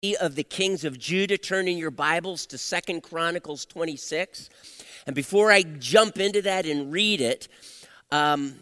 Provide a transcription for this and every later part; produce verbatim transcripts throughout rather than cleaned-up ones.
of the kings of Judah. Turn in your Bibles to Second Chronicles twenty-six. And before I jump into that and read it, um,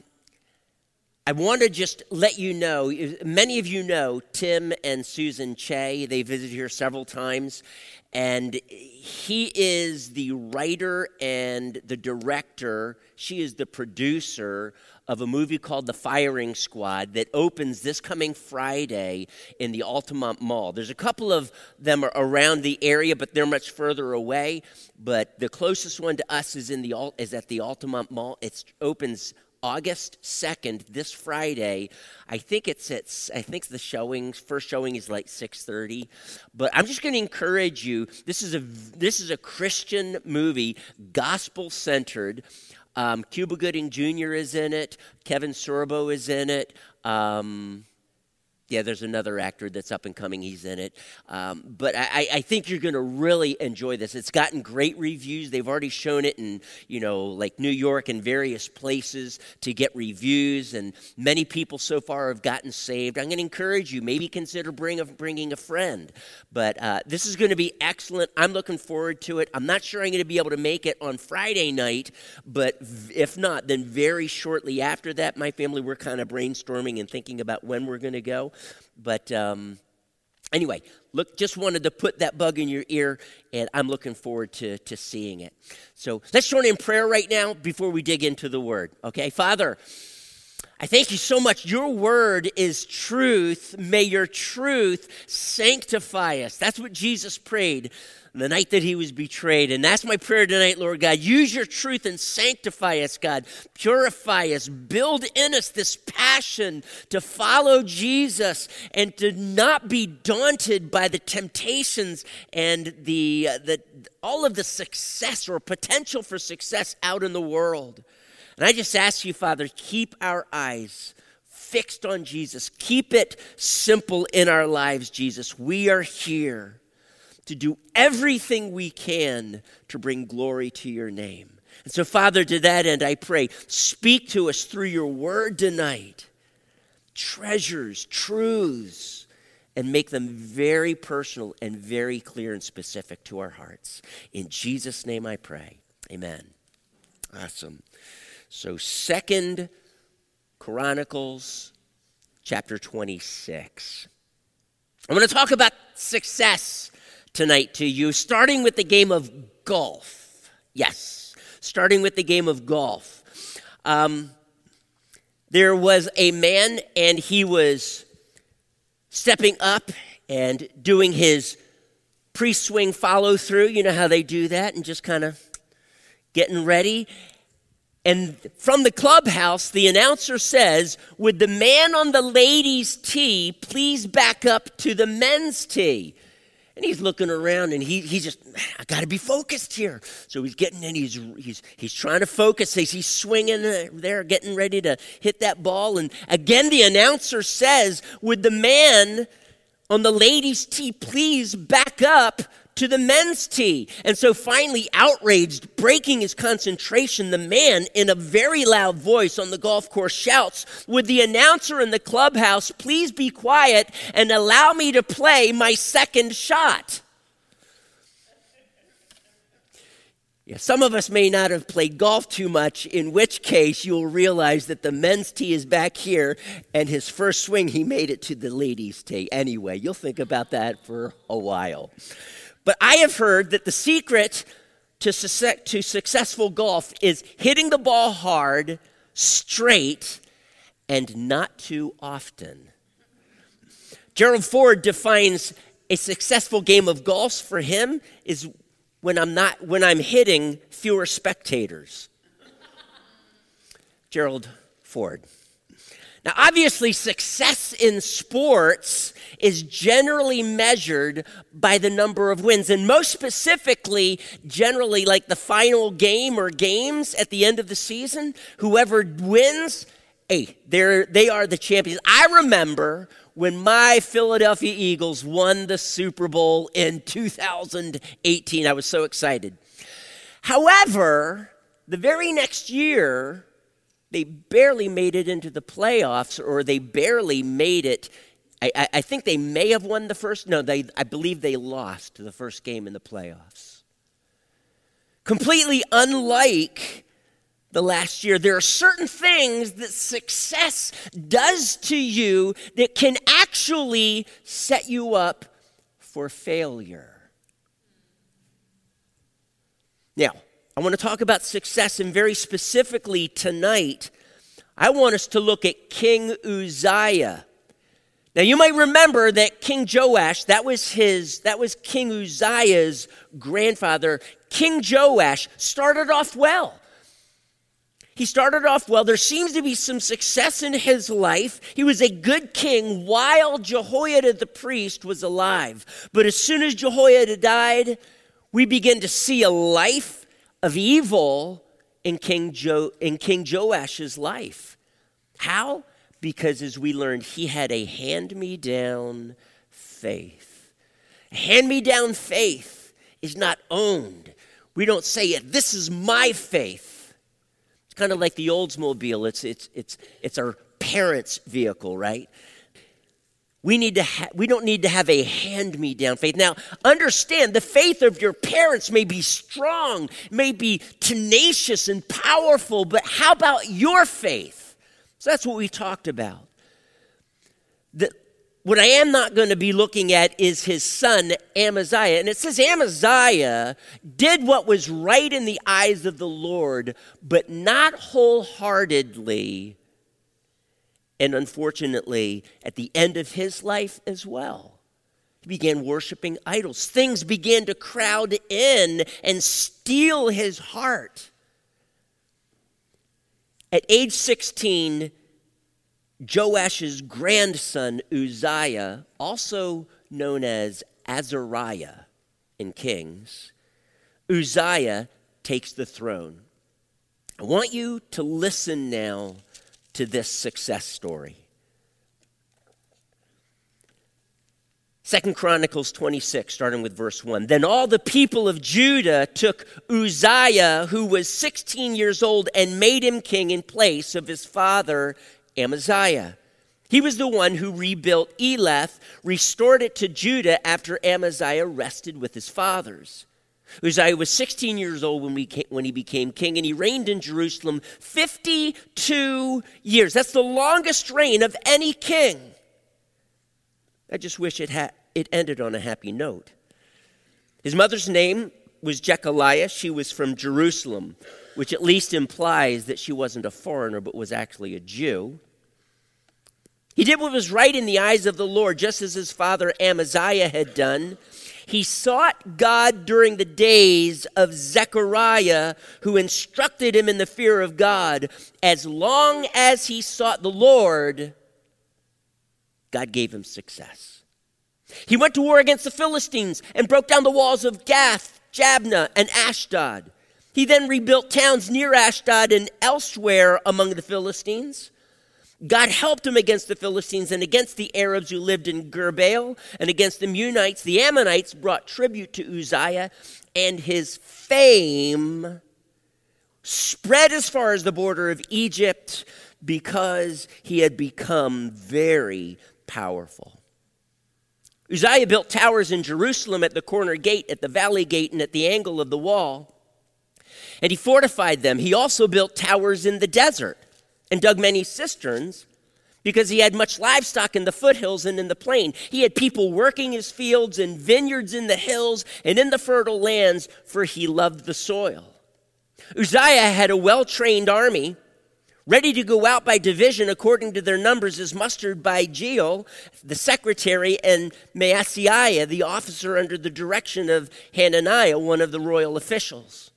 I want to just let you know, many of you know Tim and Susan Che. They visited here several times. And he is the writer and the director. She is the producer of a movie called The Firing Squad that opens this coming Friday in the Altamont Mall. There's a couple of them around the area, but they're much further away. But the closest one to us is in the is at the Altamont Mall. It opens August second, this Friday. I think it's at, I think the showing, first showing is like six thirty. But I'm just going to encourage you. This is a this is a Christian movie, gospel-centered. Um, Cuba Gooding Junior is in it. Kevin Sorbo is in it. Um, yeah, there's another actor that's up and coming. He's in it. Um, but I, I think you're going to really enjoy this. It's gotten great reviews. They've already shown it in, you know, like New York and various places to get reviews. And many people so far have gotten saved. I'm going to encourage you, maybe consider bring a, bringing a friend. But uh, this is going to be excellent. I'm looking forward to it. I'm not sure I'm going to be able to make it on Friday night. But if not, then very shortly after that, my family, we're kind of brainstorming and thinking about when we're going to go. But um, anyway, look, just wanted to put that bug in your ear, and I'm looking forward to, to seeing it. So let's join in prayer right now before we dig into the Word. Okay, Father, I thank you so much. Your Word is truth. May your truth sanctify us. That's what Jesus prayed the night that he was betrayed. And that's my prayer tonight, Lord God. Use your truth and sanctify us, God. Purify us. Build in us this passion to follow Jesus and to not be daunted by the temptations and the, uh, the all of the success or potential for success out in the world. And I just ask you, Father, keep our eyes fixed on Jesus. Keep it simple in our lives, Jesus. We are here to do everything we can to bring glory to your name. And so, Father, to that end, I pray, speak to us through your word tonight. Treasures, truths, and make them very personal and very clear and specific to our hearts. In Jesus' name I pray. Amen. Awesome. So, Second Chronicles chapter twenty-six. I'm going to talk about success tonight to you, starting with the game of golf. Yes, starting with the game of golf. Um, there was a man, and he was stepping up and doing his pre-swing follow-through. You know how they do that, and just kind of getting ready. And from the clubhouse, the announcer says, "Would the man on the ladies' tee please back up to the men's tee?" And he's looking around, and he he's just, I got to be focused here. So he's getting in, he's he's he's trying to focus. He's, he's swinging there, getting ready to hit that ball. And again, the announcer says, "Would the man on the ladies' tee please back up to the men's tee?" And so finally, outraged, breaking his concentration, the man in a very loud voice on the golf course shouts, "Would the announcer in the clubhouse please be quiet and allow me to play my second shot?" Yeah, some of us may not have played golf too much, in which case you'll realize that the men's tee is back here, and his first swing, he made it to the ladies' tee. Anyway, you'll think about that for a while. But I have heard that the secret to, su- to successful golf is hitting the ball hard, straight, and not too often. Gerald Ford defines a successful game of golf for him is when I'm not when I'm hitting fewer spectators. Gerald Ford. Now, obviously, success in sports is generally measured by the number of wins. And most specifically, generally, like the final game or games at the end of the season, whoever wins, hey, they're, they are the champions. I remember when my Philadelphia Eagles won the Super Bowl in two thousand eighteen. I was so excited. However, the very next year, they barely made it into the playoffs, or they barely made it I, I, I think they may have won the first. No, they. I believe they lost the first game in the playoffs. Completely unlike the last year, there are certain things that success does to you that can actually set you up for failure. Now, I want to talk about success, and very specifically tonight, I want us to look at King Uzziah. Now, you might remember that King Joash, that was his, that was King Uzziah's grandfather. King Joash started off well. He started off well. There seems to be some success in his life. He was a good king while Jehoiada the priest was alive. But as soon as Jehoiada died, we begin to see a life of evil in King Jo- in King Joash's life. How? Because as we learned, he had a hand-me-down faith. A hand-me-down faith is not owned. We don't say it, this is my faith. It's kind of like the Oldsmobile. It's it's it's it's our parents' vehicle, right? We need to ha- we don't need to have a hand-me-down faith. Now, understand the faith of your parents may be strong, may be tenacious and powerful, but how about your faith? So that's what we talked about. The, what I am not going to be looking at is his son, Amaziah. And it says Amaziah did what was right in the eyes of the Lord, but not wholeheartedly. And unfortunately, at the end of his life as well, he began worshiping idols. Things began to crowd in and steal his heart. At age sixteen, Joash's grandson, Uzziah, also known as Azariah in Kings, Uzziah takes the throne. I want you to listen now to this success story. Second Chronicles twenty-six, starting with verse one. Then all the people of Judah took Uzziah, who was sixteen years old, and made him king in place of his father Amaziah. He was the one who rebuilt Elath, restored it to Judah after Amaziah rested with his fathers. Uzziah was sixteen years old when, we came, when he became king, and he reigned in Jerusalem fifty-two years. That's the longest reign of any king. I just wish it had it ended on a happy note. His mother's name was Jechaliah. She was from Jerusalem, which at least implies that she wasn't a foreigner, but was actually a Jew. He did what was right in the eyes of the Lord, just as his father Amaziah had done. He sought God during the days of Zechariah, who instructed him in the fear of God. As long as he sought the Lord, God gave him success. He went to war against the Philistines and broke down the walls of Gath, Jabneh, and Ashdod. He then rebuilt towns near Ashdod and elsewhere among the Philistines. God helped him against the Philistines and against the Arabs who lived in Gurbaal, and against the Meunites. The Ammonites brought tribute to Uzziah, and his fame spread as far as the border of Egypt because he had become very powerful. Uzziah built towers in Jerusalem at the corner gate, at the valley gate, and at the angle of the wall, and he fortified them. He also built towers in the desert and dug many cisterns because he had much livestock in the foothills and in the plain. He had people working his fields and vineyards in the hills and in the fertile lands, for he loved the soil. Uzziah had a well-trained army, ready to go out by division according to their numbers, as mustered by Jeiel, the secretary, and Maaseiah, the officer under the direction of Hananiah, one of the royal officials.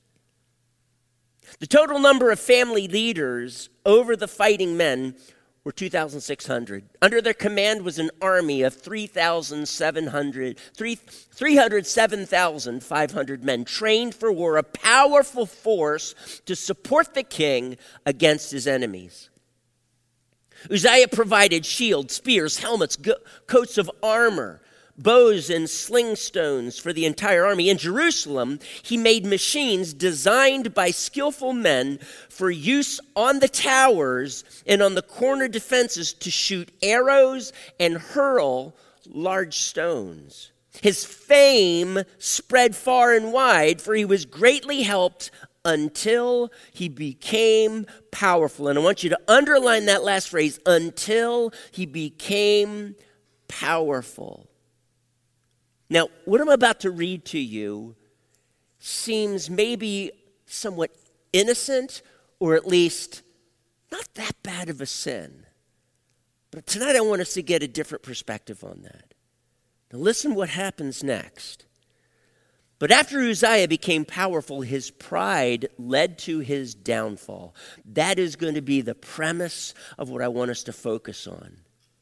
The total number of family leaders over the fighting men were two thousand six hundred. Under their command was an army of three thousand seven hundred, three hundred seven thousand five hundred men, trained for war, a powerful force to support the king against his enemies. Uzziah provided shields, spears, helmets, go- coats of armor, bows and sling stones for the entire army. In Jerusalem, he made machines designed by skillful men for use on the towers and on the corner defenses to shoot arrows and hurl large stones. His fame spread far and wide, for he was greatly helped until he became powerful. And I want you to underline that last phrase, until he became powerful. Now, what I'm about to read to you seems maybe somewhat innocent, or at least not that bad of a sin. But tonight I want us to get a different perspective on that. Now listen what happens next. But after Uzziah became powerful, his pride led to his downfall. That is going to be the premise of what I want us to focus on.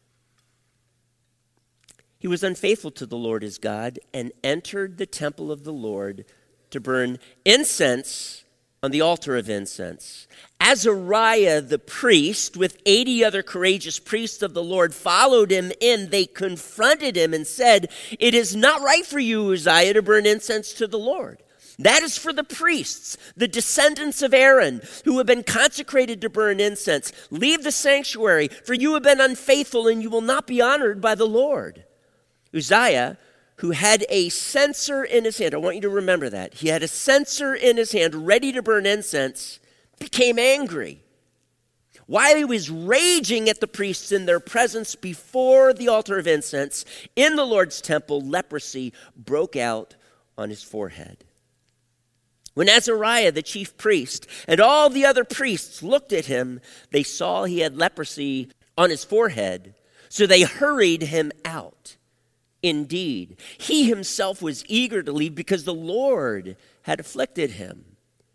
He was unfaithful to the Lord his God and entered the temple of the Lord to burn incense on the altar of incense. Azariah the priest, with eighty other courageous priests of the Lord, followed him in. They confronted him and said, "It is not right for you, Uzziah, to burn incense to the Lord. That is for the priests, the descendants of Aaron, who have been consecrated to burn incense. Leave the sanctuary, for you have been unfaithful, and you will not be honored by the Lord." Uzziah, who had a censer in his hand, I want you to remember that. He had a censer in his hand ready to burn incense, became angry. While he was raging at the priests in their presence before the altar of incense in the Lord's temple, leprosy broke out on his forehead. When Azariah, the chief priest, and all the other priests looked at him, they saw he had leprosy on his forehead, so they hurried him out. Indeed, he himself was eager to leave because the Lord had afflicted him.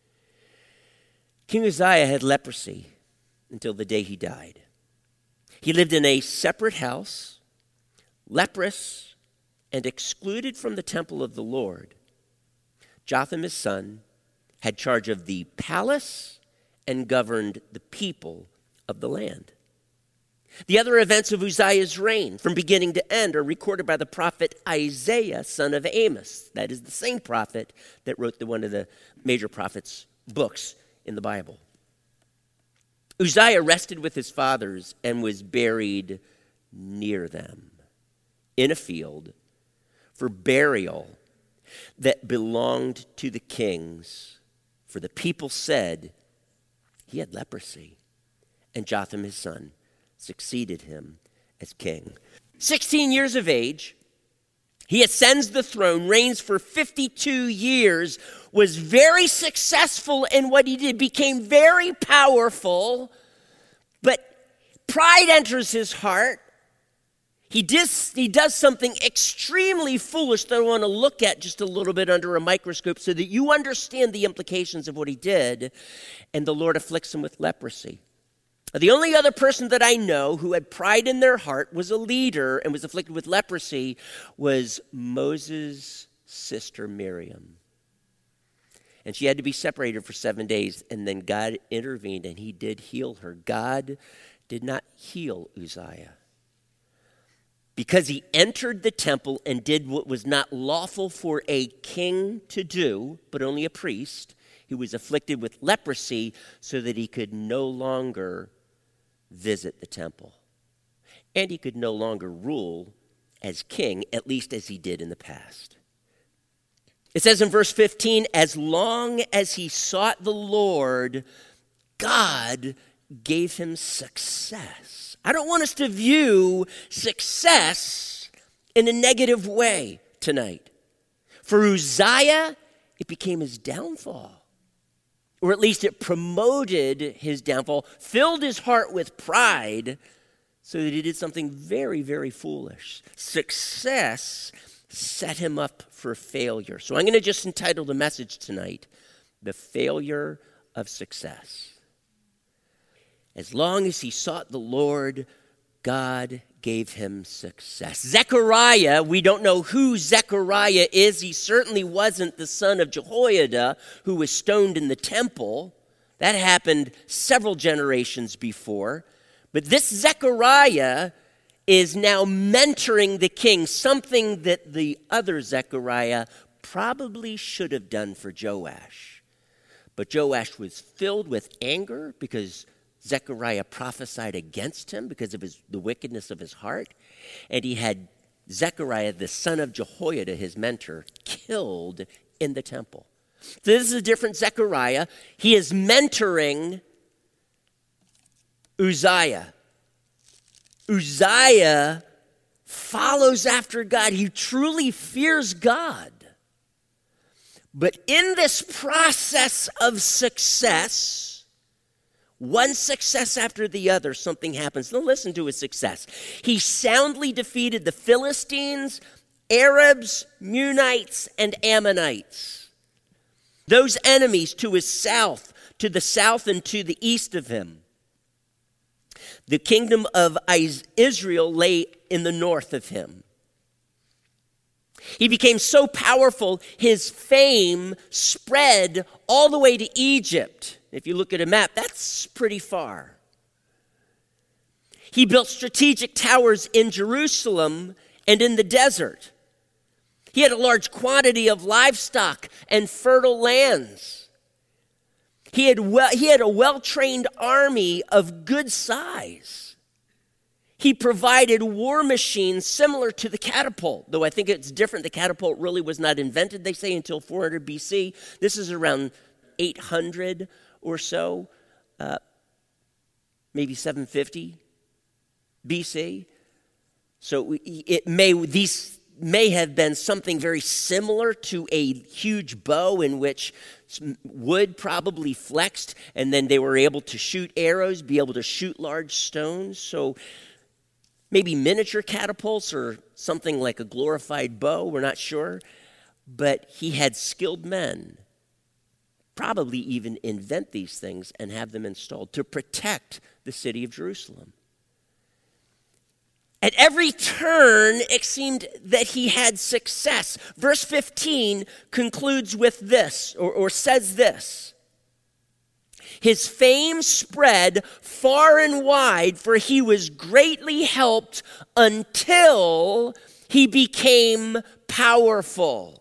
King Uzziah had leprosy until the day he died. He lived in a separate house, leprous and excluded from the temple of the Lord. Jotham, his son, had charge of the palace and governed the people of the land. The other events of Uzziah's reign, from beginning to end, are recorded by the prophet Isaiah, son of Amos. That is the same prophet that wrote the, one of the major prophets' books in the Bible. Uzziah rested with his fathers and was buried near them in a field for burial that belonged to the kings. For the people said he had leprosy, and Jotham, his son, succeeded him as king. sixteen years of age, he ascends the throne, reigns for fifty-two years, was very successful in what he did, became very powerful, but pride enters his heart. He does, he does something extremely foolish that I want to look at just a little bit under a microscope so that you understand the implications of what he did, and the Lord afflicts him with leprosy. The only other person that I know who had pride in their heart, was a leader, and was afflicted with leprosy, was Moses' sister Miriam. And she had to be separated for seven days, and then God intervened, and he did heal her. God did not heal Uzziah, because he entered the temple and did what was not lawful for a king to do, but only a priest. He was afflicted with leprosy so that he could no longer visit the temple. And he could no longer rule as king, at least as he did in the past. It says in verse fifteen, as long as he sought the Lord, God gave him success. I don't want us to view success in a negative way tonight. For Uzziah, it became his downfall. Or at least it promoted his downfall, filled his heart with pride, so that he did something very, very foolish. Success set him up for failure. So I'm going to just entitle the message tonight, The Failure of Success. As long as he sought the Lord, God gave him success. Zechariah, we don't know who Zechariah is. He certainly wasn't the son of Jehoiada, who was stoned in the temple. That happened several generations before. But this Zechariah is now mentoring the king, something that the other Zechariah probably should have done for Joash. But Joash was filled with anger because Zechariah prophesied against him because of his, the wickedness of his heart. And he had Zechariah, the son of Jehoiada, his mentor, killed in the temple. So this is a different Zechariah. He is mentoring Uzziah. Uzziah follows after God. He truly fears God. But in this process of success, one success after the other, something happens. Now listen to his success. He soundly defeated the Philistines, Arabs, Meunites, and Ammonites. Those enemies to his south, to the south and to the east of him. The kingdom of Israel lay in the north of him. He became so powerful, his fame spread all the way to Egypt. If you look at a map, that's pretty far. He built strategic towers in Jerusalem and in the desert. He had a large quantity of livestock and fertile lands. He had, well, he had a well-trained army of good size. He provided war machines similar to the catapult, though I think it's different. The catapult really was not invented, they say, until four hundred B C. This is around eight hundred or so, uh, maybe seven fifty B C. So it may these may have been something very similar to a huge bow in which wood probably flexed, and then they were able to shoot arrows, be able to shoot large stones. So maybe miniature catapults or something like a glorified bow, we're not sure. But he had skilled men probably even invent these things and have them installed to protect the city of Jerusalem. At every turn, it seemed that he had success. Verse fifteen concludes with this, or, or says this. His fame spread far and wide, for he was greatly helped until he became powerful.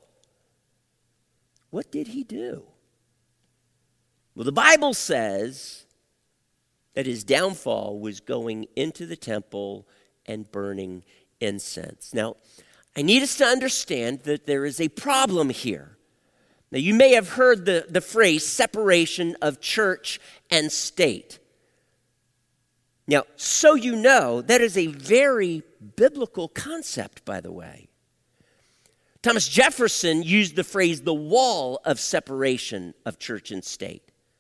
What did he do? Well, the Bible says that his downfall was going into the temple and burning incense. Now, I need us to understand that there is a problem here. Now, you may have heard the, the phrase separation of church and state. Now, so you know, that is a very biblical concept, by the way. Thomas Jefferson used the phrase the wall of separation of church and state.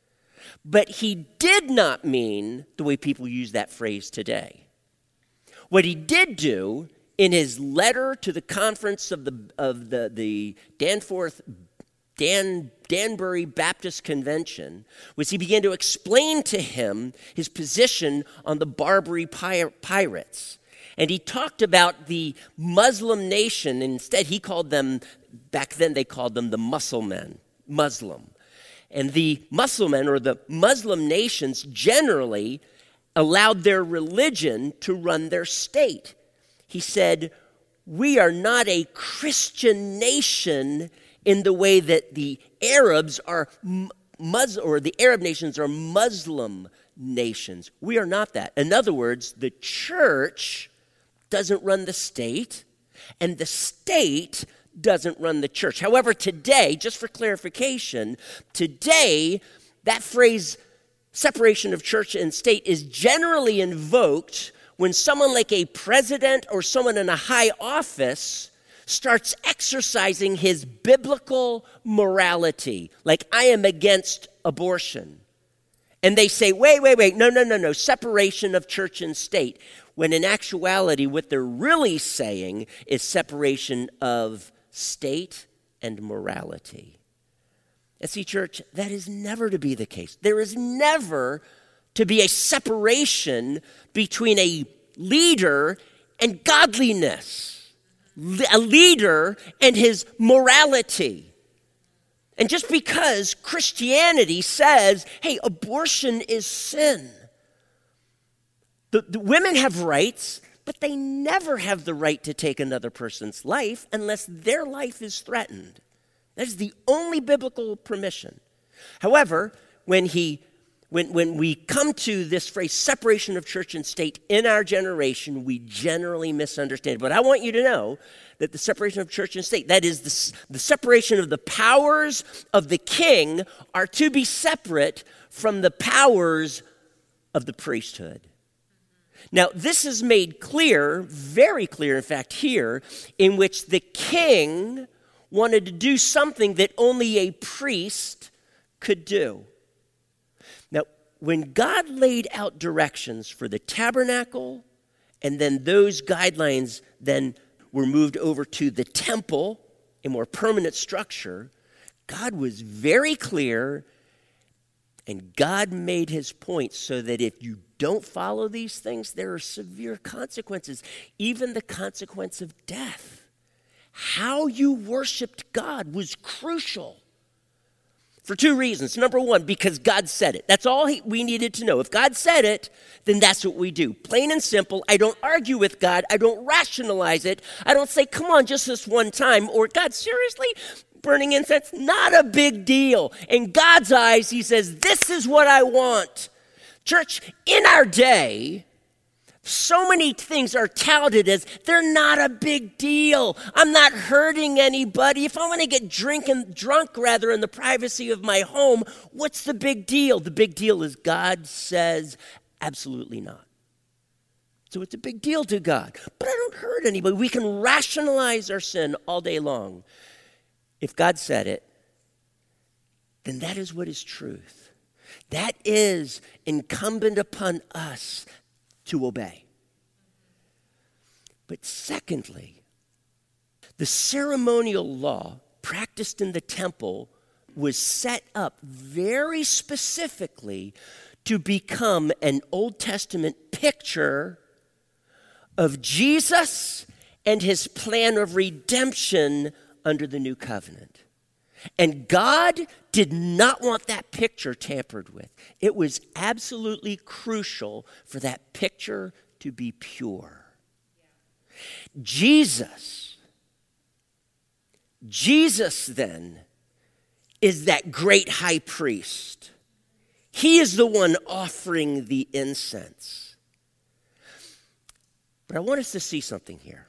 But he did not mean the way people use that phrase today. What he did do in his letter to the conference of the of the, the Danforth Dan, Danbury Baptist Convention was he began to explain to him his position on the Barbary pir- pirates. And he talked about the Muslim nation. Instead, he called them, back then they called them the Muslimen, Muslim. And the Muslimen, or the Muslim nations, generally allowed their religion to run their state. He said, we are not a Christian nation in the way that the Arabs are Muslim, or the Arab nations are Muslim nations. We are not that. In other words, the church doesn't run the state, and the state doesn't run the church. However, today, just for clarification, today, that phrase, separation of church and state, is generally invoked when someone like a president or someone in a high office starts exercising his biblical morality, like I am against abortion. And they say, wait, wait, wait, no, no, no, no, separation of church and state. When in actuality, what they're really saying is separation of state and morality. And see, church, that is never to be the case. There is never to be a separation between a leader and godliness, a leader and his morality. And just because Christianity says, hey, abortion is sin, the, the women have rights, but they never have the right to take another person's life unless their life is threatened. That is the only biblical permission. However, when he When, when we come to this phrase, separation of church and state, in our generation, we generally misunderstand it. But I want you to know that the separation of church and state, that is the, the separation of the powers of the king, are to be separate from the powers of the priesthood. Now, this is made clear, very clear, in fact, here, in which the king wanted to do something that only a priest could do. Now, when God laid out directions for the tabernacle, and then those guidelines then were moved over to the temple, a more permanent structure, God was very clear, and God made his point so that if you don't follow these things, there are severe consequences, even the consequence of death. How you worshiped God was crucial. For two reasons. Number one, because God said it. That's all he, we needed to know. If God said it, then that's what we do. Plain and simple. I don't argue with God. I don't rationalize it. I don't say, come on, just this one time. Or, God, seriously? Burning incense? Not a big deal. In God's eyes, he says, this is what I want. Church, in our day, so many things are touted as they're not a big deal. I'm not hurting anybody. If I want to get drinking, drunk rather in the privacy of my home, what's the big deal? The big deal is God says absolutely not. So it's a big deal to God. But I don't hurt anybody. We can rationalize our sin all day long. If God said it, then that is what is truth. That is incumbent upon us to obey. But secondly, the ceremonial law practiced in the temple was set up very specifically to become an Old Testament picture of Jesus and his plan of redemption under the new covenant. And God did not want that picture tampered with. It was absolutely crucial for that picture to be pure. Yeah. Jesus, Jesus then is that great high priest. He is the one offering the incense. But I want us to see something here.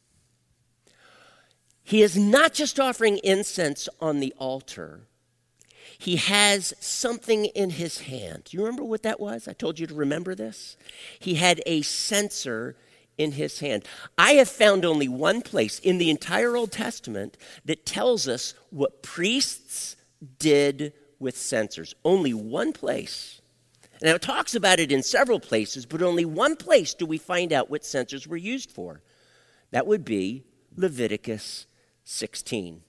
He is not just offering incense on the altar. He has something in his hand. Do you remember what that was? I told you to remember this. He had a censer in his hand. I have found only one place in the entire Old Testament that tells us what priests did with censers. Only one place. Now, it talks about it in several places, but only one place do we find out what censers were used for. That would be Leviticus sixteen.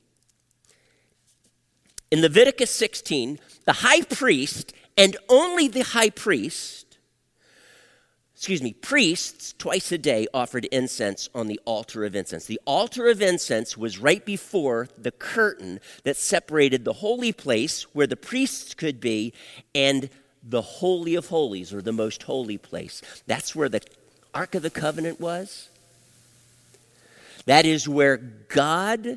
In Leviticus sixteen, the high priest, and only the high priest, excuse me, priests twice a day offered incense on the altar of incense. The altar of incense was right before the curtain that separated the holy place where the priests could be and the Holy of Holies, or the most holy place. That's where the Ark of the Covenant was. That is where God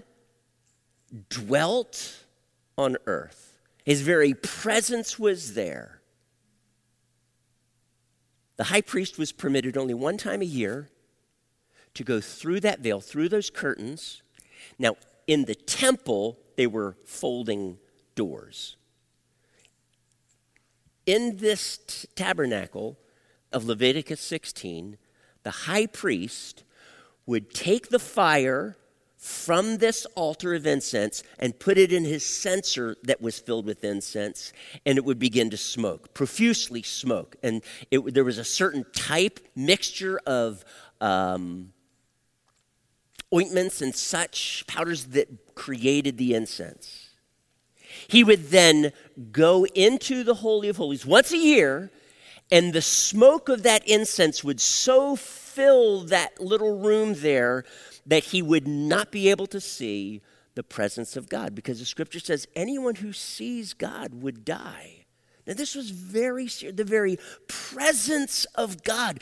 dwelt on earth. His very presence was there. The high priest was permitted only one time a year to go through that veil, through those curtains. Now, in the temple, they were folding doors. In this t- tabernacle of Leviticus sixteen, the high priest would take the fire from this altar of incense and put it in his censer that was filled with incense, and it would begin to smoke, profusely smoke. And it, there was a certain type, mixture of um, ointments and such, powders that created the incense. He would then go into the Holy of Holies once a year, and the smoke of that incense would so fill that little room there that he would not be able to see the presence of God, because the scripture says anyone who sees God would die. Now, this was very serious. The very presence of God.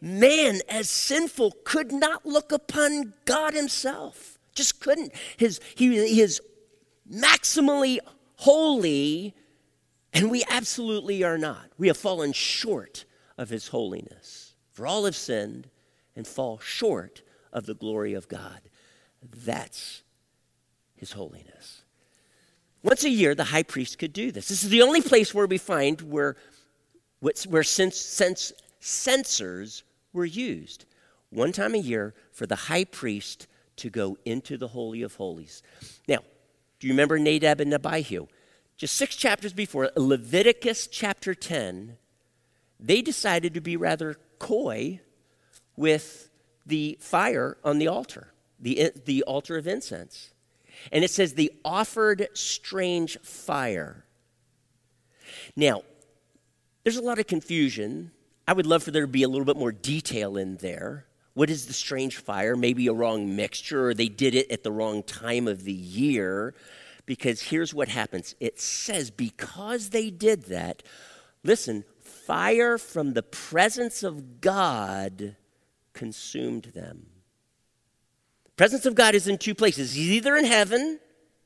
man, as sinful, could not look upon God himself. Just couldn't. His, he, he is maximally holy, and we absolutely are not. We have fallen short of his holiness. For all have sinned and fall short of the glory of God. That's his holiness. Once a year, the high priest could do this. This is the only place where we find where, where sense, sense, censers were used. One time a year for the high priest to go into the Holy of Holies. Now, do you remember Nadab and Abihu? Just six chapters before, Leviticus chapter ten, they decided to be rather coy with the fire on the altar, the, the altar of incense. And it says they offered strange fire. Now, there's a lot of confusion. I would love for there to be a little bit more detail in there. What is the strange fire? Maybe a wrong mixture, or they did it at the wrong time of the year. Because here's what happens. It says because they did that, listen, fire from the presence of God consumed them. Presence of God is in two places. He's either in heaven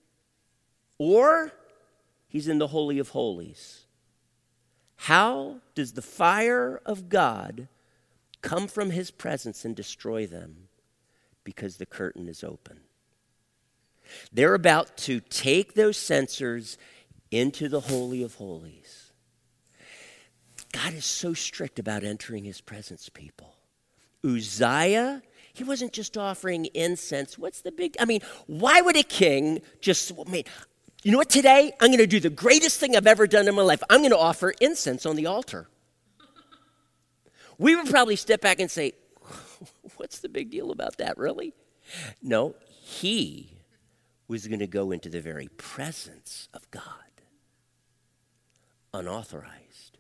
or he's in the Holy of Holies. How does the fire of God come from his presence and destroy them? Because the curtain is open. They're about to take those censers into the Holy of Holies. God is so strict about entering his presence, people. Uzziah, he wasn't just offering incense. What's the big, I mean, why would a king just, I mean, you know what, today I'm going to do the greatest thing I've ever done in my life. I'm going to offer incense on the altar. We would probably step back and say, what's the big deal about that, really? No, he was going to go into the very presence of God, unauthorized.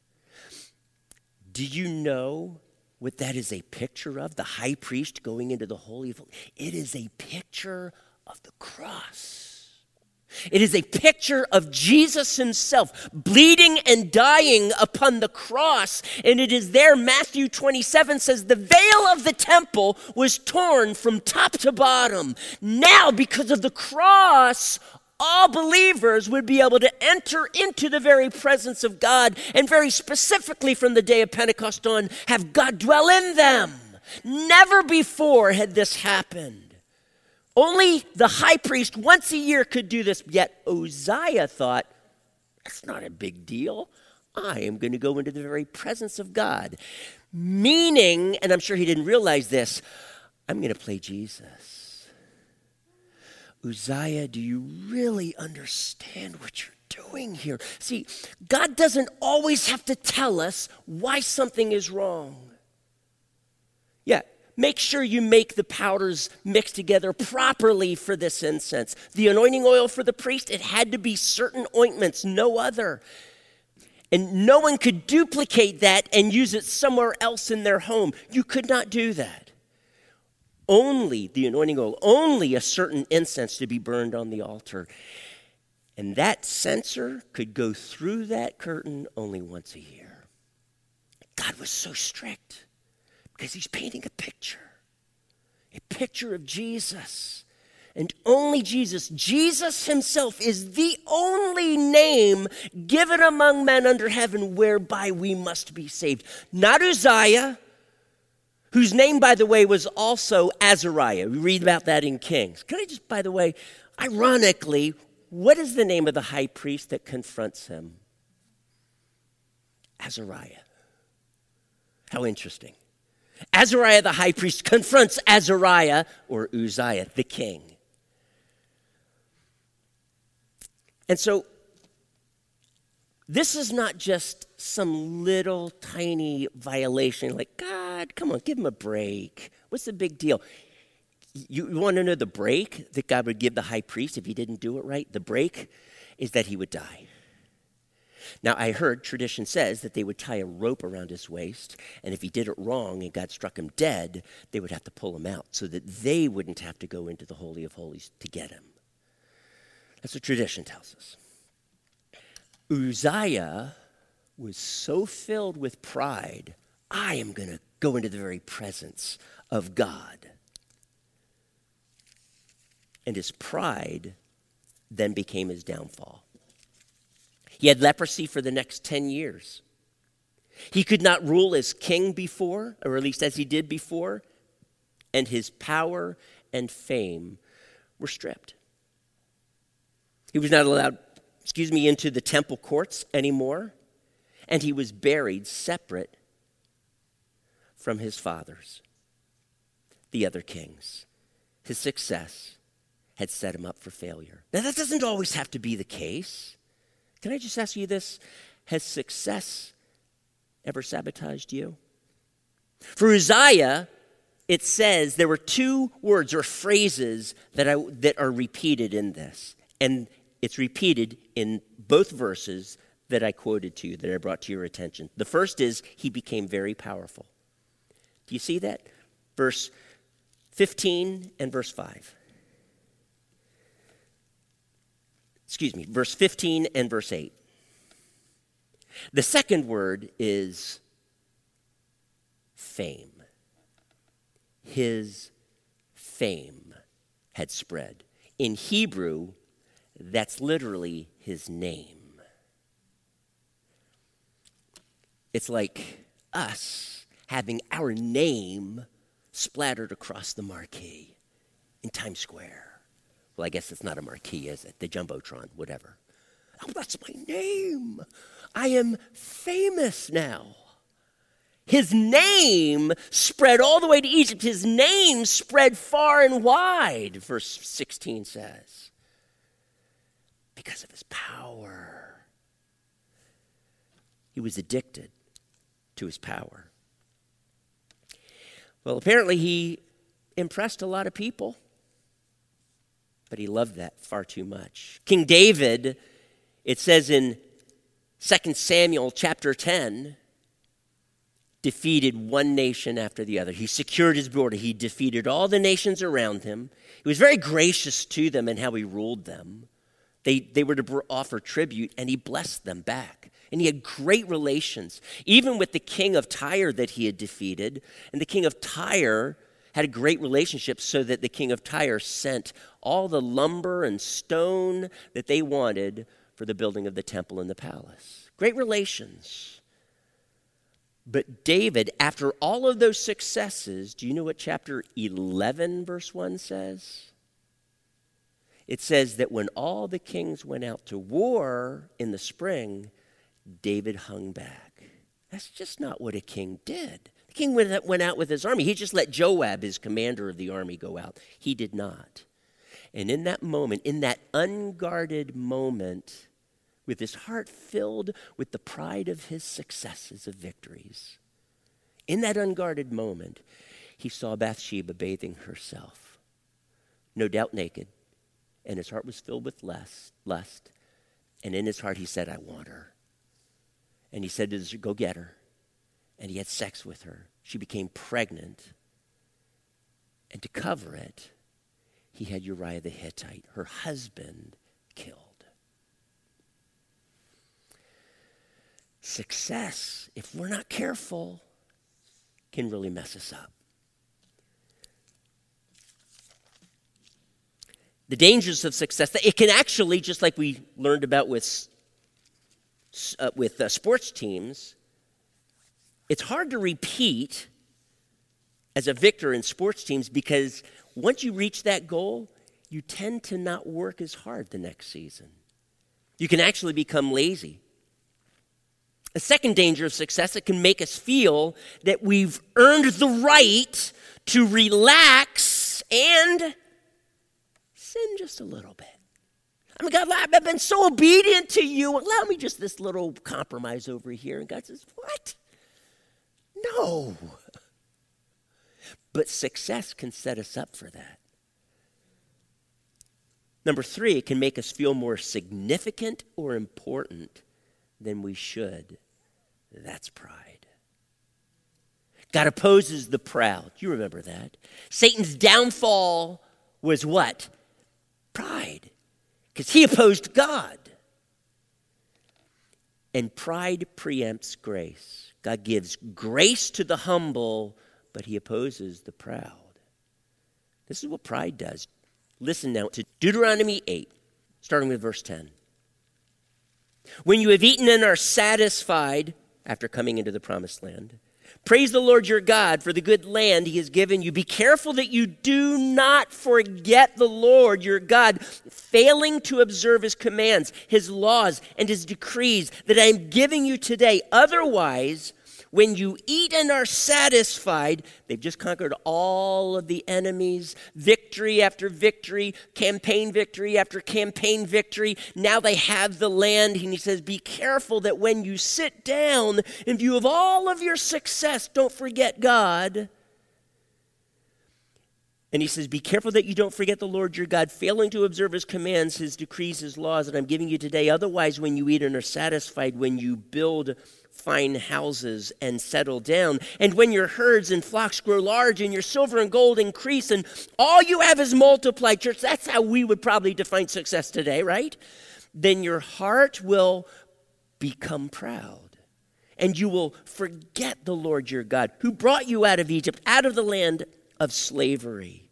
Do you know what that is a picture of? The high priest going into the Holy of Holies. It is a picture of the cross. It is a picture of Jesus himself bleeding and dying upon the cross. And it is there, Matthew twenty-seven says, the veil of the temple was torn from top to bottom. Now, because of the cross, all believers would be able to enter into the very presence of God, and very specifically from the day of Pentecost on, have God dwell in them. Never before had this happened. Only the high priest once a year could do this, yet Uzziah thought, that's not a big deal. I am going to go into the very presence of God. Meaning, and I'm sure he didn't realize this, I'm going to play Jesus. Uzziah, do you really understand what you're doing here? See, God doesn't always have to tell us why something is wrong. Yeah. Make sure you make the powders mix together properly for this incense. The anointing oil for the priest, it had to be certain ointments, no other. And no one could duplicate that and use it somewhere else in their home. You could not do that. Only the anointing oil, only a certain incense to be burned on the altar. And that censer could go through that curtain only once a year. God was so strict. Because he's painting a picture, a picture of Jesus, and only Jesus. Jesus himself is the only name given among men under heaven whereby we must be saved. Not Uzziah, whose name, by the way, was also Azariah. We read about that in Kings. Can I just, by the way, ironically, what is the name of the high priest that confronts him? Azariah. How interesting. Azariah the high priest confronts Azariah, or Uzziah, the king. And so, this is not just some little tiny violation, like, God, come on, give him a break. What's the big deal? You, you want to know the break that God would give the high priest if he didn't do it right? The break is that he would die. Now, I heard tradition says that they would tie a rope around his waist, and if he did it wrong and God struck him dead, they would have to pull him out so that they wouldn't have to go into the Holy of Holies to get him. That's what tradition tells us. Uzziah was so filled with pride, I am going to go into the very presence of God. And his pride then became his downfall. He had leprosy for the next ten years. He could not rule as king before, or at least as he did before, and his power and fame were stripped. He was not allowed, excuse me, into the temple courts anymore, and he was buried separate from his fathers, the other kings. His success had set him up for failure. Now, that doesn't always have to be the case. Can I just ask you this? Has success ever sabotaged you? For Uzziah, it says there were two words or phrases that, I, that are repeated in this. And it's repeated in both verses that I quoted to you, that I brought to your attention. The first is, he became very powerful. Do you see that? Verse fifteen and verse five. Excuse me, verse fifteen and verse eight. The second word is fame. His fame had spread. In Hebrew, that's literally his name. It's like us having our name splattered across the marquee in Times Square. Well, I guess it's not a marquee, is it? The Jumbotron, whatever. Oh, that's my name. I am famous now. His name spread all the way to Egypt. His name spread far and wide, verse sixteen says, because of his power. He was addicted to his power. Well, apparently he impressed a lot of people. But he loved that far too much. King David, it says in Second Samuel chapter ten, defeated one nation after the other. He secured his border. He defeated all the nations around him. He was very gracious to them in how he ruled them. They, they were to offer tribute, and he blessed them back. And he had great relations, even with the king of Tyre that he had defeated. And the king of Tyre had a great relationship, so that the king of Tyre sent all the lumber and stone that they wanted for the building of the temple and the palace. Great relations. But David, after all of those successes, do you know what chapter eleven, verse one says? It says that when all the kings went out to war in the spring, David hung back. That's just not what a king did. The king went out with his army. He just let Joab, his commander of the army, go out. He did not. And in that moment, in that unguarded moment, with his heart filled with the pride of his successes, of victories, in that unguarded moment, he saw Bathsheba bathing herself, no doubt naked, and his heart was filled with lust, lust. And in his heart, he said, I want her. And he said to her, go get her. And he had sex with her. She became pregnant. And to cover it, he had Uriah the Hittite, her husband, killed. Success, if we're not careful, can really mess us up. The dangers of success, it can actually, just like we learned about with, uh, with uh, sports teams, it's hard to repeat as a victor in sports teams, because once you reach that goal, you tend to not work as hard the next season. You can actually become lazy. A second danger of success, it can make us feel that we've earned the right to relax and sin just a little bit. I mean, God, I've been so obedient to you. Allow me just this little compromise over here. And God says, what? No. But success can set us up for that. Number three, it can make us feel more significant or important than we should. That's pride. God opposes the proud. You remember that. Satan's downfall was what? Pride. Because he opposed God. And pride preempts grace. God gives grace to the humble, but he opposes the proud. This is what pride does. Listen now to Deuteronomy eight, starting with verse ten. When you have eaten and are satisfied after coming into the promised land, praise the Lord your God for the good land he has given you. Be careful that you do not forget the Lord your God, failing to observe his commands, his laws, and his decrees that I am giving you today. Otherwise, when you eat and are satisfied, they've just conquered all of the enemies, victory after victory, campaign victory after campaign victory. Now they have the land, and he says, be careful that when you sit down, in view of all of your success, don't forget God. And he says, be careful that you don't forget the Lord your God, failing to observe his commands, his decrees, his laws that I'm giving you today. Otherwise, when you eat and are satisfied, when you build fine houses and settle down, and when your herds and flocks grow large and your silver and gold increase and all you have is multiplied, church, that's how we would probably define success today, right? Then your heart will become proud and you will forget the Lord your God who brought you out of Egypt, out of the land of slavery.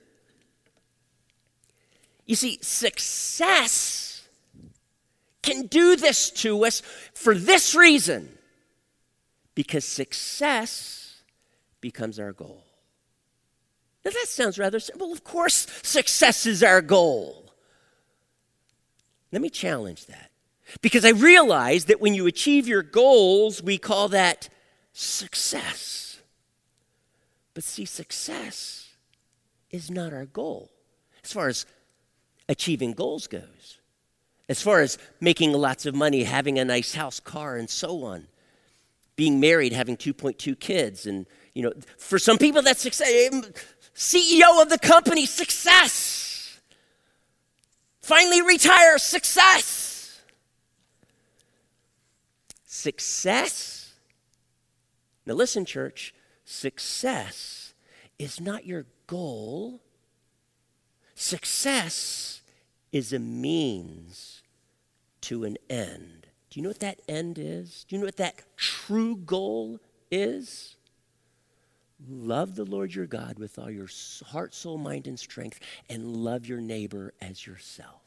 You see, success can do this to us for this reason, because success becomes our goal. Now that sounds rather simple. Of course, success is our goal. Let me challenge that, because I realize that when you achieve your goals, we call that success. But see, success is not our goal as far as achieving goals goes. As far as making lots of money, having a nice house, car, and so on. Being married, having two point two kids. And, you know, for some people, that's success. C E O of the company, success. Finally retire, success. Success. Now listen, church. Success is not your goal. Success is a means to an end. Do you know what that end is? Do you know what that true goal is? Love the Lord your God with all your heart, soul, mind, and strength, and love your neighbor as yourself.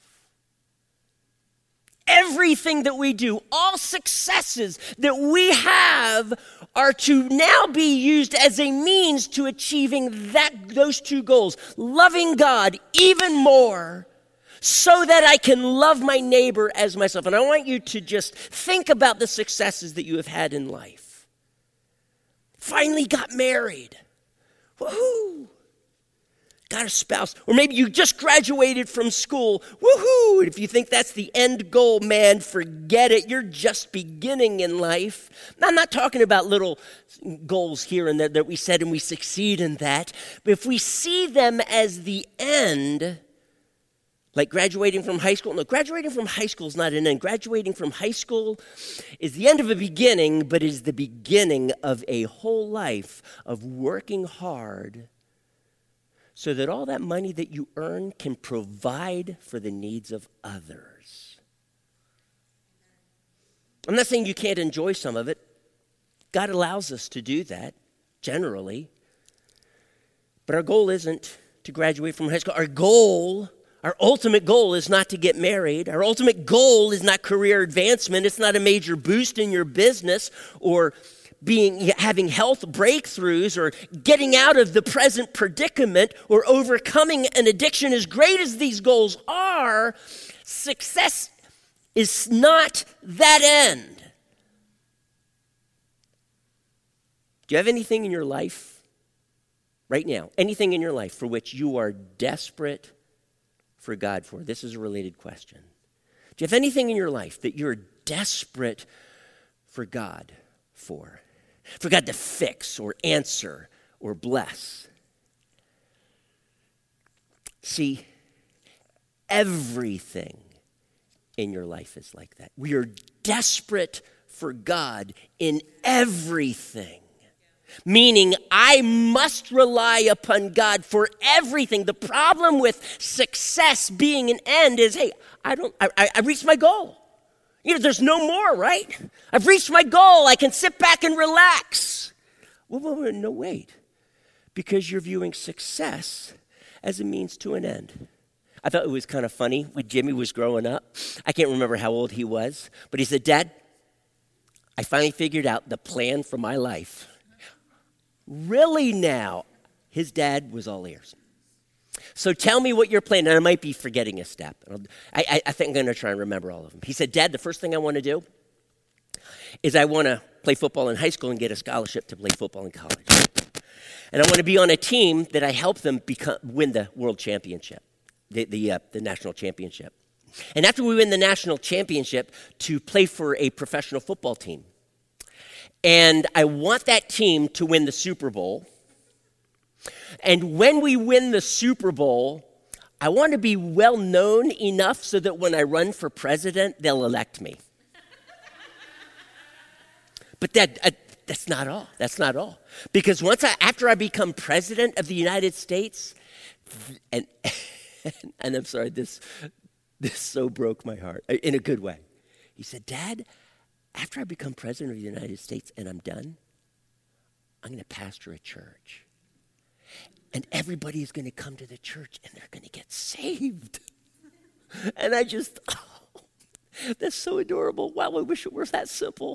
Everything that we do, all successes that we have are to now be used as a means to achieving that, those two goals. Loving God even more so that I can love my neighbor as myself. And I want you to just think about the successes that you have had in life. Finally got married. Woohoo! Got a spouse. Or maybe you just graduated from school. Woohoo! If you think that's the end goal, man, forget it. You're just beginning in life. I'm not talking about little goals here and there that we set and we succeed in that. But if we see them as the end, like graduating from high school. No, graduating from high school is not an end. Graduating from high school is the end of a beginning, but is the beginning of a whole life of working hard so that all that money that you earn can provide for the needs of others. I'm not saying you can't enjoy some of it. God allows us to do that, generally. But our goal isn't to graduate from high school. Our goal Our ultimate goal is not to get married. Our ultimate goal is not career advancement. It's not a major boost in your business or being having health breakthroughs or getting out of the present predicament or overcoming an addiction. As great as these goals are, success is not that end. Do you have anything in your life right now, anything in your life for which you are desperate for God for? This is a related question. Do you have anything in your life that you're desperate for God for? For God to fix or answer or bless? See, everything in your life is like that. We are desperate for God in everything. Meaning, I must rely upon God for everything. The problem with success being an end is, hey, I don't, I, I reached my goal. You know, there's no more, right? I've reached my goal. I can sit back and relax. Well, well, well, no, wait. Because you're viewing success as a means to an end. I thought it was kind of funny when Jimmy was growing up. I can't remember how old he was, but he said, Dad, I finally figured out the plan for my life. Really now? His dad was all ears. So tell me what your plan, and I might be forgetting a step. I, I, I think I'm going to try and remember all of them. He said, Dad, the first thing I want to do is I want to play football in high school and get a scholarship to play football in college. And I want to be on a team that I help them become, win the world championship, the, the, uh, the national championship. And after we win the national championship, to play for a professional football team. And I want that team to win the Super Bowl. And when we win the Super Bowl, I want to be well known enough so that when I run for president, they'll elect me. But that uh, that's not all. That's not all. Because once I, after I become president of the United States, and and I'm sorry, this this so broke my heart in a good way. He said, Dad, after I become president of the United States and I'm done, I'm going to pastor a church. And everybody is going to come to the church and they're going to get saved. And I just, oh, that's so adorable. Wow, I wish it were that simple.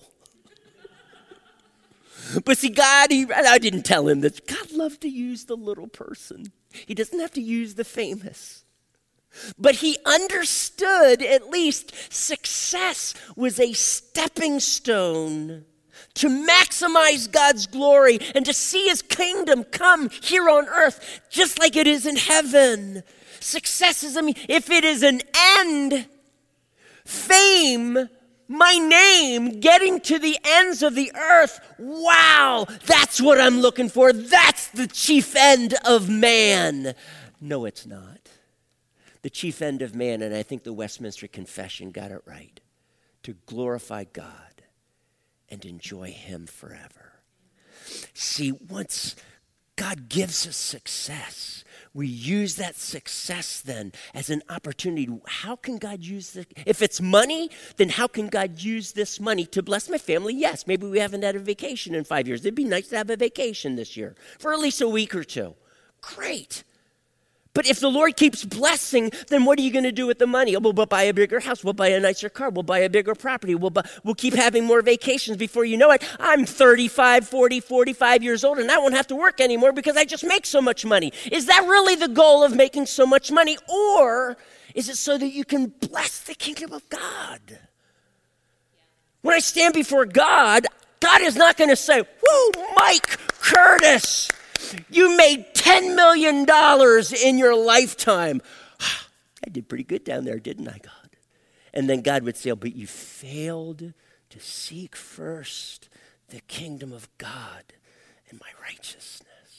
But see, God, he, I didn't tell him that God loves to use the little person. He doesn't have to use the famous. But he understood at least success was a stepping stone to maximize God's glory and to see his kingdom come here on earth just like it is in heaven. Success is, I mean, if it is an end, fame, my name getting to the ends of the earth, wow, that's what I'm looking for. That's the chief end of man. No, it's not. The chief end of man, and I think the Westminster Confession got it right, to glorify God and enjoy him forever. See, once God gives us success, we use that success then as an opportunity. How can God use this? If it's money, then how can God use this money to bless my family? Yes, maybe we haven't had a vacation in five years. It'd be nice to have a vacation this year for at least a week or two. Great. But if the Lord keeps blessing, then what are you going to do with the money? We'll buy a bigger house. We'll buy a nicer car. We'll buy a bigger property. We'll, buy, we'll keep having more vacations. Before you know it, I'm thirty-five, forty, forty-five years old, and I won't have to work anymore because I just make so much money. Is that really the goal of making so much money? Or is it so that you can bless the kingdom of God? When I stand before God, God is not going to say, woo, Mike Curtis, you made ten million dollars in your lifetime. I did pretty good down there, didn't I, God? And then God would say, oh, but you failed to seek first the kingdom of God and my righteousness.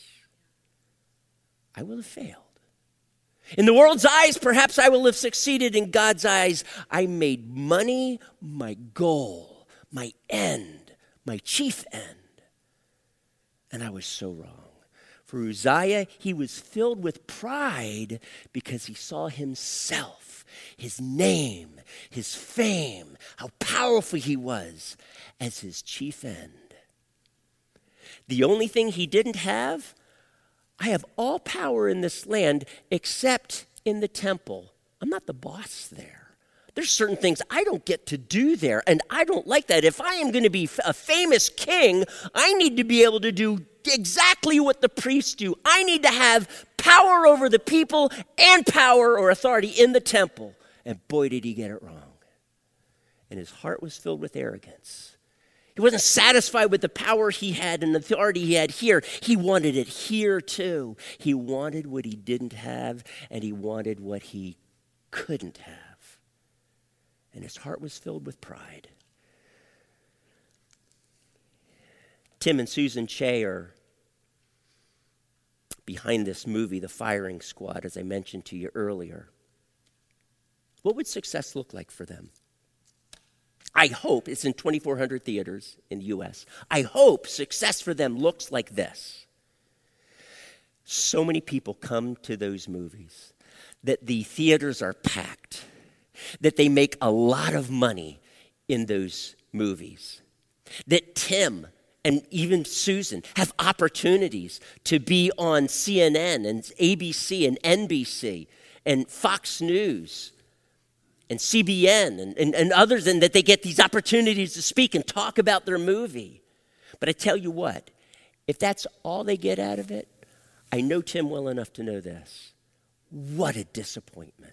I will have failed. In the world's eyes, perhaps I will have succeeded. In God's eyes, I made money my goal, my end, my chief end. And I was so wrong. For Uzziah, he was filled with pride because he saw himself, his name, his fame, how powerful he was as his chief end. The only thing he didn't have, I have all power in this land except in the temple. I'm not the boss there. There's certain things I don't get to do there, and I don't like that. If I am going to be a famous king, I need to be able to do exactly what the priests do. I need to have power over the people and power or authority in the temple. And boy, did he get it wrong. And his heart was filled with arrogance. He wasn't satisfied with the power he had and the authority he had here. He wanted it here too. He wanted what he didn't have, and he wanted what he couldn't have. And his heart was filled with pride. Tim and Susan Che are behind this movie, The Firing Squad, as I mentioned to you earlier. What would success look like for them? I hope it's in twenty-four hundred theaters in the U S. I hope success for them looks like this. So many people come to those movies that the theaters are packed, that they make a lot of money in those movies. That Tim and even Susan have opportunities to be on C N N and A B C and N B C and Fox News and C B N and, and, and others, and that they get these opportunities to speak and talk about their movie. But I tell you what, if that's all they get out of it, I know Tim well enough to know this. What a disappointment.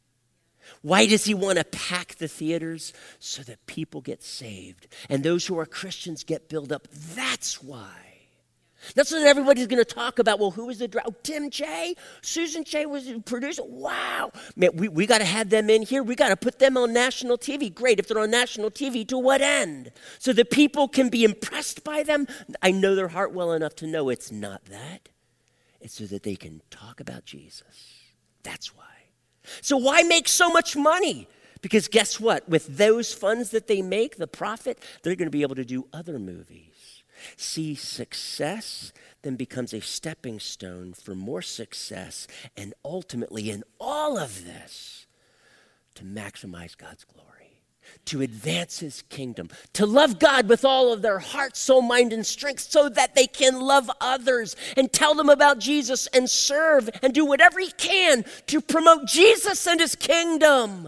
Why does he want to pack the theaters? So that people get saved and those who are Christians get built up. That's why. That's what everybody's going to talk about. Well, who was the director? Oh, Tim Che? Susan Che was the producer? Wow. Man, we, we got to have them in here. We got to put them on national T V. Great. If they're on national T V, to what end? So that people can be impressed by them? I know their heart well enough to know it's not that. It's so that they can talk about Jesus. That's why. So why make so much money? Because guess what? With those funds that they make, the profit, they're going to be able to do other movies. See, success then becomes a stepping stone for more success, and ultimately in all of this, to maximize God's glory, to advance his kingdom, to love God with all of their heart, soul, mind, and strength so that they can love others and tell them about Jesus and serve and do whatever he can to promote Jesus and his kingdom.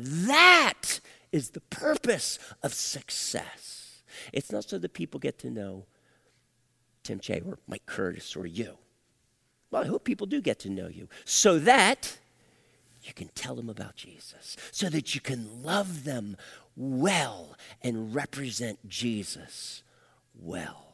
That is the purpose of success. It's not so that people get to know Tim Che or Mike Curtis or you. Well, I hope people do get to know you so that you can tell them about Jesus, so that you can love them well and represent Jesus well.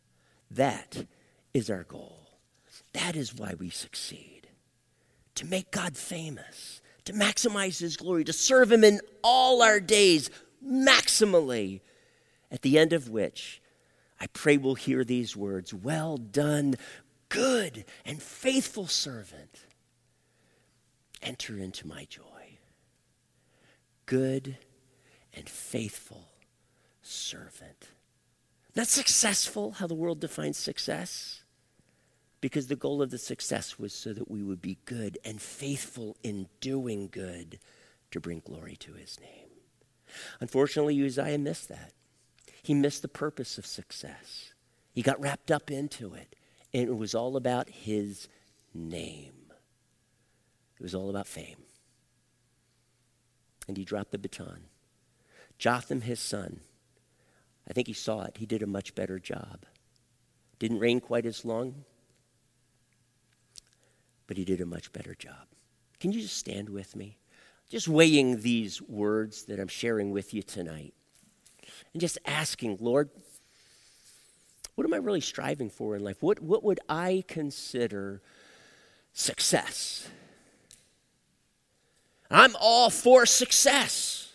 That is our goal. That is why we succeed. To make God famous, to maximize his glory, to serve him in all our days maximally, at the end of which I pray we'll hear these words, well done, good and faithful servant. Enter into my joy. Good and faithful servant. Not successful, how the world defines success, because the goal of the success was so that we would be good and faithful in doing good to bring glory to his name. Unfortunately, Uzziah missed that. He missed the purpose of success. He got wrapped up into it, and it was all about his name. It was all about fame. And he dropped the baton. Jotham, his son, I think he saw it. He did a much better job. Didn't reign quite as long, but he did a much better job. Can you just stand with me? Just weighing these words that I'm sharing with you tonight. And just asking, Lord, what am I really striving for in life? What, what would I consider success? I'm all for success.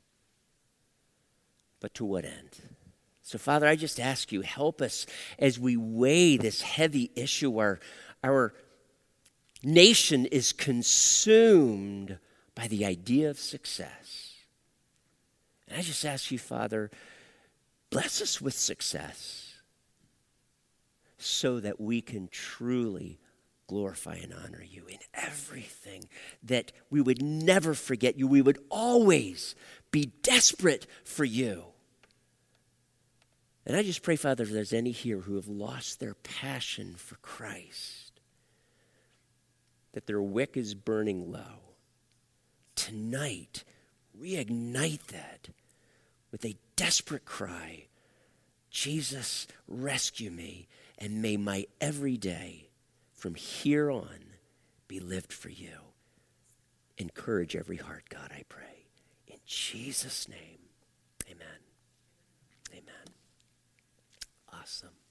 But to what end? So, Father, I just ask you, help us as we weigh this heavy issue. Our, our nation is consumed by the idea of success. And I just ask you, Father, bless us with success so that we can truly glorify and honor you in everything, that we would never forget you. We would always be desperate for you. And I just pray, Father, if there's any here who have lost their passion for Christ, that their wick is burning low. Tonight, reignite that with a desperate cry, Jesus, rescue me, and may my every day from here on be lived for you. Encourage every heart, God, I pray. In Jesus' name, amen. Amen. Awesome.